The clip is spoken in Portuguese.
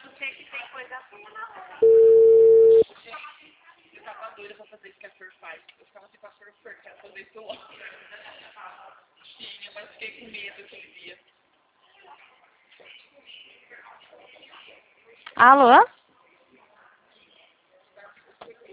Sei que tem coisa boa na rua. Eu tava doida pra fazer isso que a Flor faz. Eu ficava assim com a Flor, quero fazer isso logo. Tinha, mas fiquei com medo aquele dia. Alô?